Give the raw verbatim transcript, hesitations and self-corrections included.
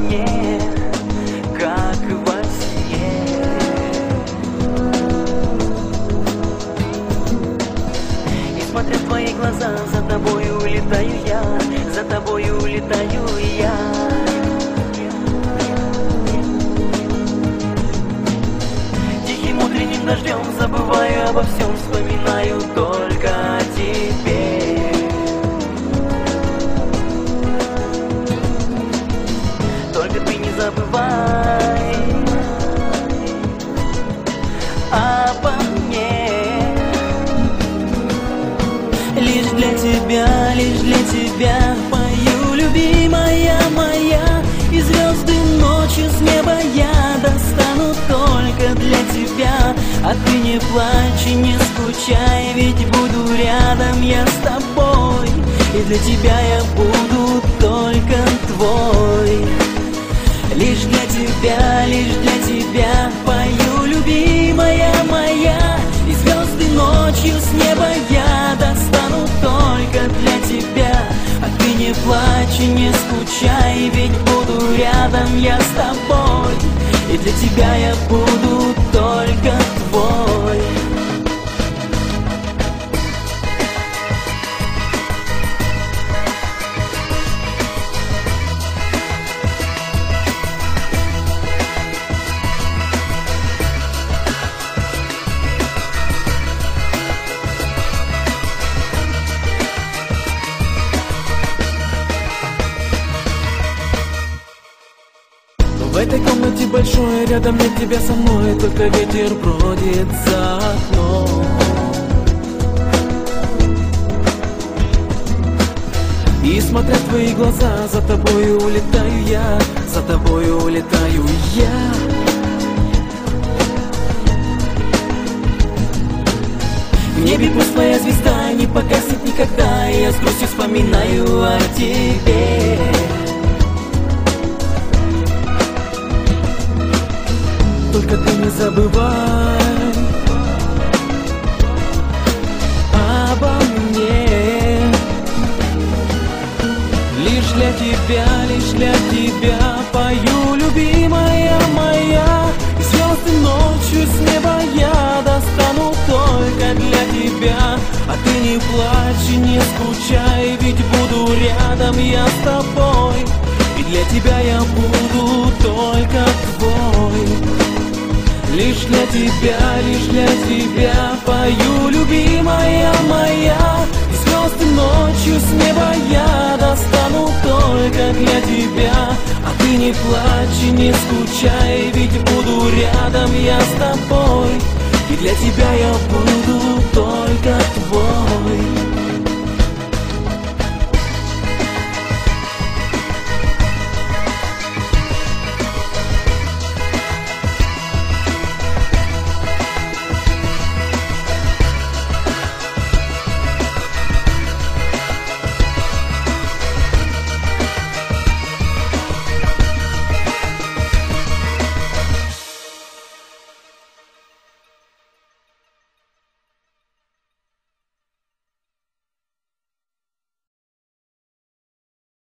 мне, как во сне. И смотря в твои глаза, за тобой улетаю я, за тобой улетаю я. Тихим утренним дождем забываю обо всем, вспоминаю только о тебе. Только ты не забывай обо мне. Лишь для тебя, лишь для тебя пою, любимая моя. И звезды ночью с неба я достану только для тебя. А ты не плачь и не скучай, ведь буду рядом я с тобой. И для тебя я буду только твой. Лишь для тебя, лишь для тебя пою, любимая моя. И звезды ночью с неба я достану только для тебя. А ты не плачь и не скучай, ведь буду рядом я с тобой. И для тебя я буду только твой. В этой комнате большой, рядом нет тебя со мной, только ветер бродит за окном. И смотря в твои глаза, за тобой улетаю я, за тобой улетаю я. В небе пусть твоя звезда не погаснет никогда, и я с грустью вспоминаю о тебе. Только ты не забывай обо мне. Лишь для тебя, лишь для тебя пою, любимая моя. И звезды ночью с неба я достану только для тебя. А ты не плачь и не скучай, ведь буду рядом я с тобой. И для тебя я буду только твой. Лишь для тебя, лишь для тебя пою, любимая моя. И звезды ночью с неба я достану только для тебя. А ты не плачь и не скучай, ведь буду рядом я с тобой. И для тебя я буду только твой.